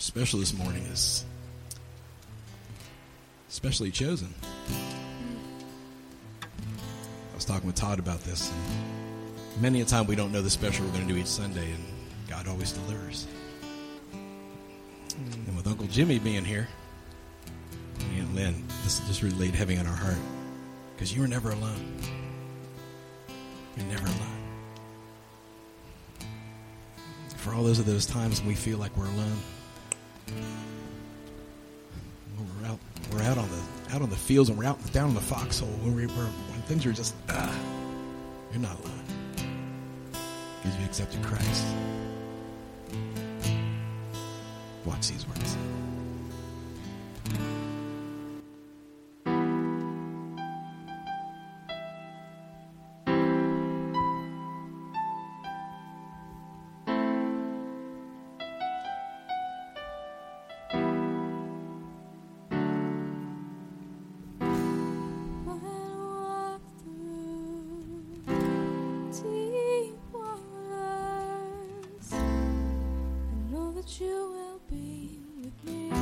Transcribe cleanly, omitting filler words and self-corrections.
special this morning is specially chosen. I was talking with Todd about this, and many a time we don't know the special we're going to do each Sunday, and God always delivers. And with Uncle Jimmy being here, me and Lynn, this just really laid heavy on our heart, because you were never alone. You're never alone. For all those times when we feel like we're alone, when we're out on the fields, and we're out down in the foxhole, when things are just you're not alone, because you accepted Christ. Watch these words. You will be with me.